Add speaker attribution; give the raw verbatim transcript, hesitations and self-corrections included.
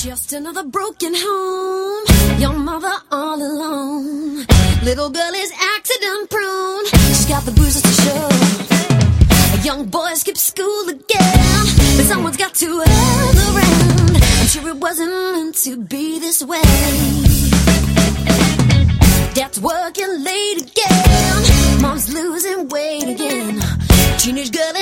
Speaker 1: Just another broken home, your mother all alone. Little girl is accident prone, she's got the bruises to show. A young boy skips school again, but someone's got to hold around. I'm sure it wasn't meant to be this way. Dad's working late again, mom's losing weight again. Teenage girl